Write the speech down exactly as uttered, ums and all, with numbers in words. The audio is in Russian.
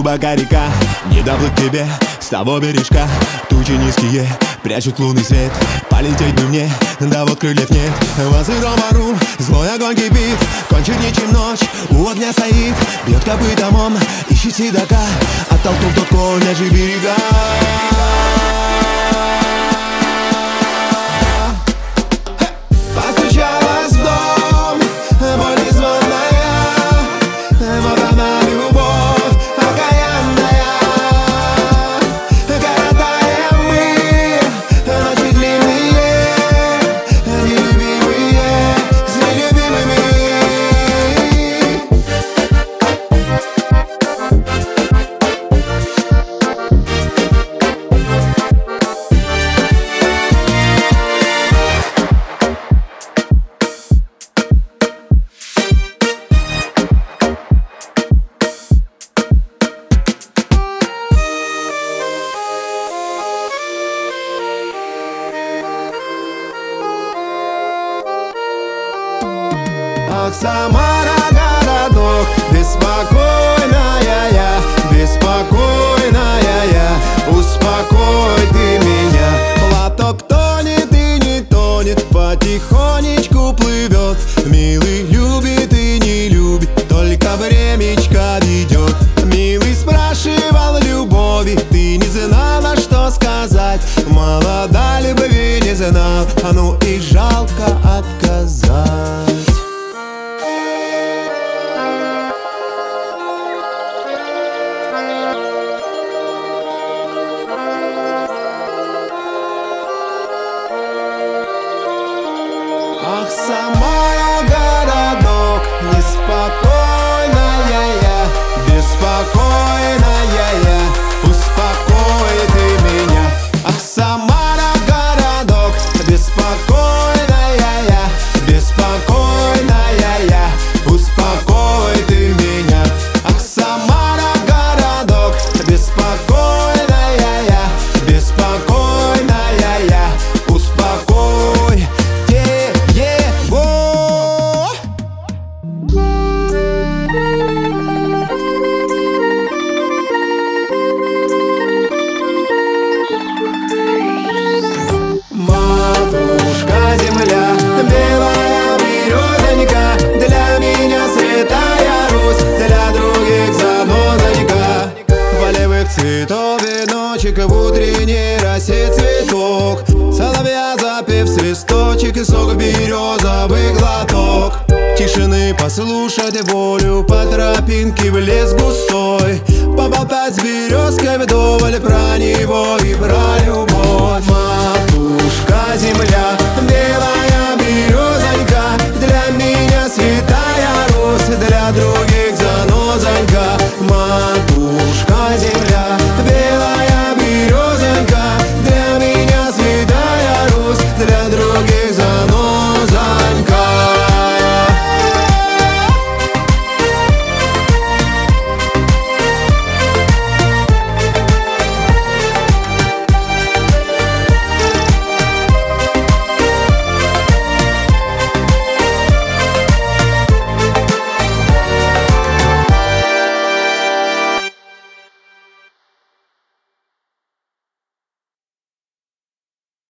глубока река. Не доплыть к тебе с того бережка. Тучи низкие прячут лунный свет. Полететь бы мне, да вот крыльев нет. В сыром бару злой огонь кипит. Кончит ничем ночь, у огня стоит. Бьет копытом он, ищет седока. Оттолкнув тот конь, наши берега. Постучалась в дом, боль незваная. Вот она, любовь окаянная. Коротаем мы ночи длинные, нелюбимые с нелюбимыми. Ах, Самара, городок, беспокойная я, беспокойная я, успокой ты меня. Платок тонет и не тонет, потихонечку плывет. Милый любит и не любит, только времечко ведет. Милый спрашивал любови, ты не знала, что сказать. Молода любви не знал, а ну и жалко отказать. Ах, Самара, городок, неспокойная я, беспокойная я, успокой ты меня. Ах, Самара, городок, беспокойная я, беспокойная я, успокой ты меня. Ах, Самара, городок, беспокойная я, беспокойная я, успокой. Матушка земля, белая березонька, для меня святая Русь, для других занозонька. Полевых цветов веночек, в утренней росе цветок. Соловья запев свисточек, и сок березовый глоток. Тишины послушать волю, по тропинке в лес густой. Поболтать с березкой вдоволь про